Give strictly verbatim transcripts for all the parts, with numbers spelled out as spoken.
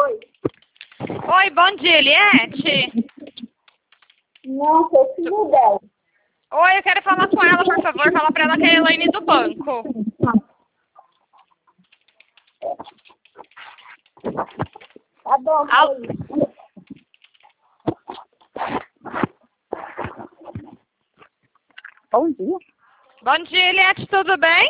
Oi. Oi, bom dia, Eliette. Nossa, eu filho dela. Oi, eu quero falar com ela, por favor. Fala pra ela que é a Elaine do banco. Tá bom, Al- aí. Bom dia. Bom dia, Eliette, tudo bem?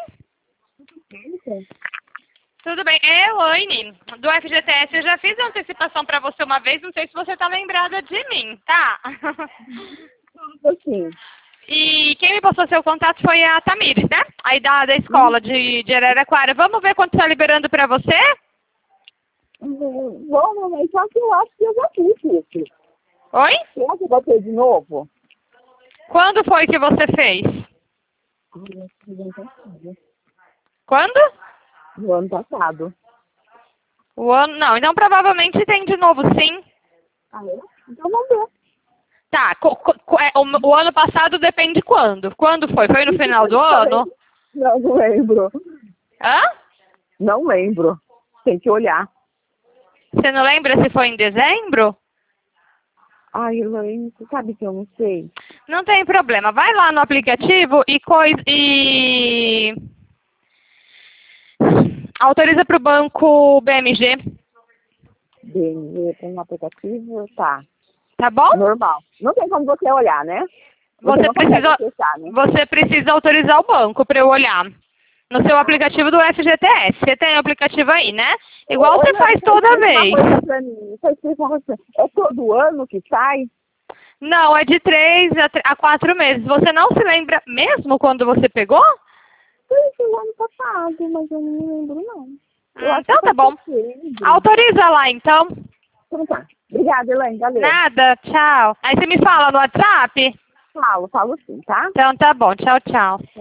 Tudo bem. É a Elaine, do F G T S. Eu já fiz a antecipação pra você uma vez, não sei se você tá lembrada de mim, tá? Um pouquinho. E quem me passou seu contato foi a Tamires, né? Aí da, da escola de, de Araraquara. Vamos ver quanto tá liberando pra você? Uhum. Bom, mamãe, só que eu acho que eu já fiz isso. Oi? Será que eu vou ter de novo? Quando foi que você fez? Ai, acho que do ano passado. Quando? Do ano passado. O ano... Não, então provavelmente tem de novo, sim. Ah, é? Então vamos ver. Tá, co- co- co- é, o, o ano passado depende quando? Quando foi? Foi no final do ano? Não, não lembro. Hã? Não lembro. Tem que olhar. Você não lembra se foi em dezembro? Ai, Elaine, você sabe que eu não sei. Não tem problema. Vai lá no aplicativo e coisa e autoriza para o banco B M G, B M G tem um aplicativo, tá. tá bom? Normal. Não tem como você olhar, né? Você não consegue precisa, acessar, né? você precisa autorizar o banco para eu olhar no seu aplicativo do F G T S. Você tem o aplicativo aí, né? Igual Ô, você Elaine, faz deixa eu toda explicar vez. uma coisa pra mim. Deixa eu explicar uma coisa pra mim. É todo ano que sai? Não, é de três a, tre- a quatro meses. Você não se lembra mesmo quando você pegou? Foi no ano passado, mas eu não me lembro, não. Eu Hum, acho então que tá foi bom. setembro. Autoriza lá, então. Então tá. Obrigada, Elaine. Valeu. Nada, tchau. Aí você me fala no WhatsApp? Falo, falo sim, tá? Então tá bom, tchau, tchau.